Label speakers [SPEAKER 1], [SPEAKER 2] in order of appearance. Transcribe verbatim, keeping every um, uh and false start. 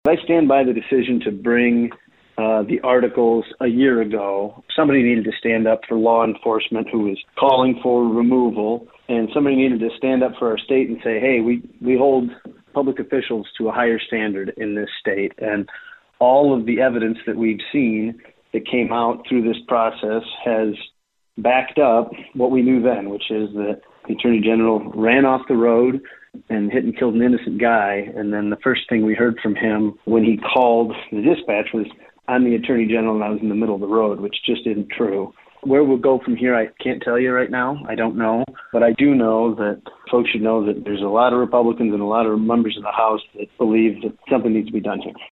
[SPEAKER 1] I stand by the decision to bring uh, the articles a year ago. Somebody needed to stand up for law enforcement who was calling for removal, and somebody needed to stand up for our state and say, hey, we, we hold public officials to a higher standard in this state. And all of the evidence that we've seen that came out through this process has backed up what we knew then, which is that the Attorney General ran off the road and hit and killed an innocent guy. And then the first thing we heard from him when he called the dispatch was, I'm the Attorney General and I was in the middle of the road, which just isn't true. Where we'll go from here, I can't tell you right now. I don't know. But I do know that folks should know that there's a lot of Republicans and a lot of members of the House that believe that something needs to be done here.